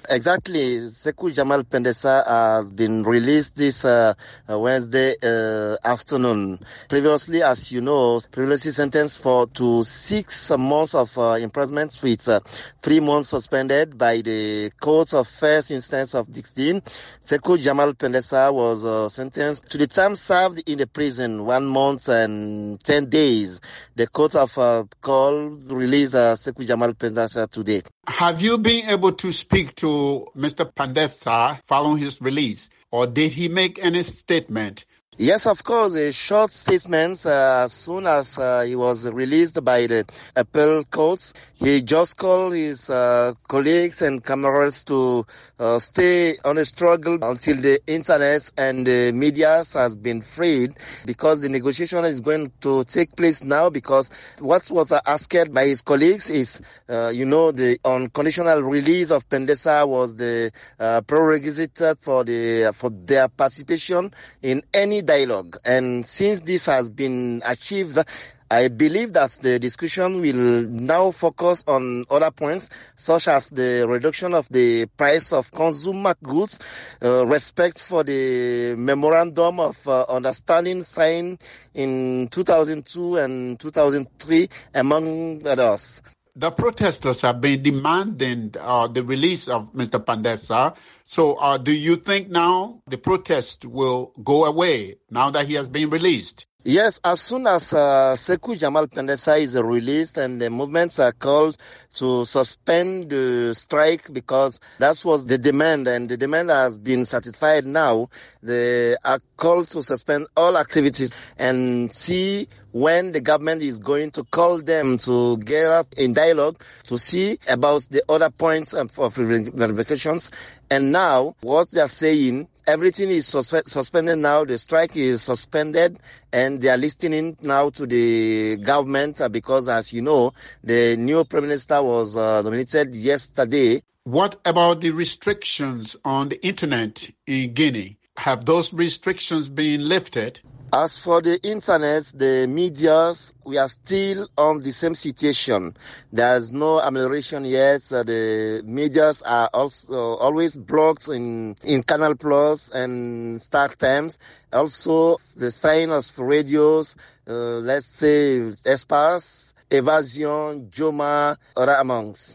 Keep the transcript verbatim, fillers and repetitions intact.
Exactly. Sekou Jamal Pendesa has been released this uh, Wednesday uh, afternoon. Previously, as you know, previously sentenced for to six months of uh, imprisonment with uh, three months suspended by the Court of First Instance of Dixine. Sekou Jamal Pendesa was uh, sentenced to the time served in the prison, one month and ten days. The Court of uh, Call released uh, Sekou Jamal Pendesa today. Have you been able to speak to Mister Pendesa following his release, or did he make any statement? Yes, of course, a short statement uh, as soon as uh, he was released by the appellate courts. He just called his uh, colleagues and comrades to uh, stay on a struggle until the internet and the media has been freed, because the negotiation is going to take place now, because what was asked by his colleagues is, uh, you know, the unconditional release of Pendesa was the uh, prerequisite for the for their participation in any dialogue. And since this has been achieved, I believe that the discussion will now focus on other points, such as the reduction of the price of consumer goods, uh, respect for the memorandum of uh, understanding signed in two thousand two and two thousand three, among others. The protesters have been demanding uh, the release of Mister Pendesa. So uh, do you think now the protest will go away now that he has been released? Yes, as soon as uh, Sekou Jamal Pendesa is released and the movements are called to suspend the strike, because that was the demand, and the demand has been satisfied now. They are called to suspend all activities and see when the government is going to call them to get up in dialogue to see about the other points of, of verifications. And now what they are saying, everything is suspe- suspended now. The strike is suspended, and they are listening now to the government uh, because, as you know, the new Prime Minister was uh, nominated yesterday. What about the restrictions on the internet in Guinea? Have those restrictions been lifted? As for the internet, the medias, we are still on the same situation. There's no amelioration yet. Uh, the medias are also always blocked in, in Canal Plus and Star Times. Also, the sign of radios, uh, let's say Espace, Evasion, Joma, other amongs.